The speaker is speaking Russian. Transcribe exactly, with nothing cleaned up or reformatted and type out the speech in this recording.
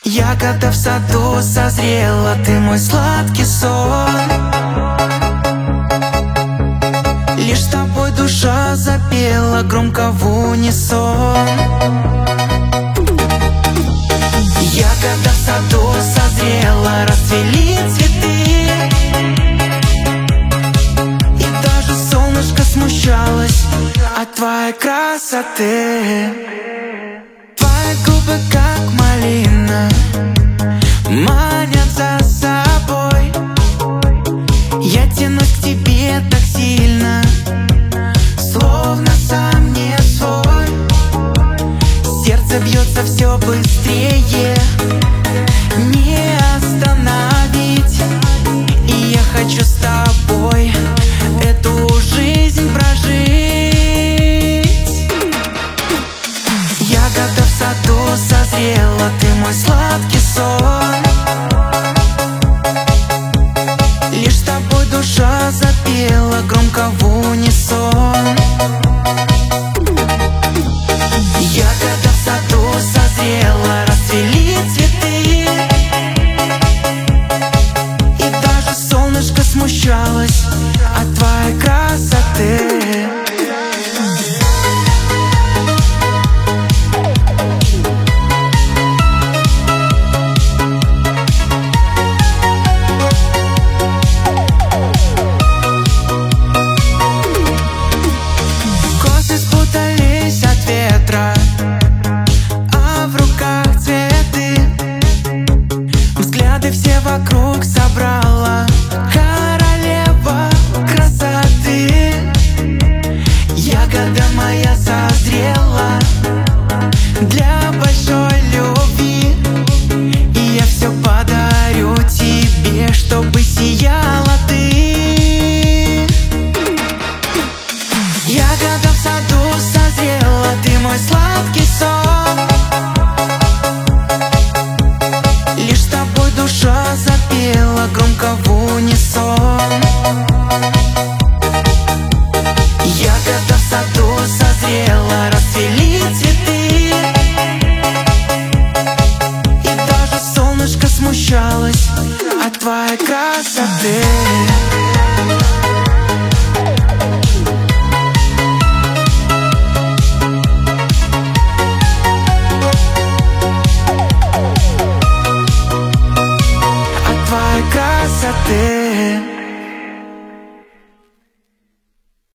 Ягода в саду созрела, ты мой сладкий сон. Лишь с тобой душа запела громко в унисон. Ягода в саду созрела, расцвели цветы, и даже солнышко смущалось от твоей красоты. Твои губы как малина манят за собой. Я тянусь к тебе так сильно, словно сам не свой. Сердце бьется все быстрее, не остановить. И я хочу с тобой эту жизнь прожить. Ягода в саду созрела, ты мой сладкий сон. Лишь с тобой душа запела громко в унисон. Ягода в саду созрела, расцвели цветы, и даже солнышко смущалось от твоей красоты. Взгляды все вокруг собрала королева красоты. Ягода моя созрела для большой любви, и я все подарю тебе, чтобы сияла ты. Ягода в саду созрела, ты мой сладкий сон. Лишь с тобой душа запела громко в унисон. Ягода в саду созрела, расцвели цветы, и даже солнышко смущалось от твоей красоты.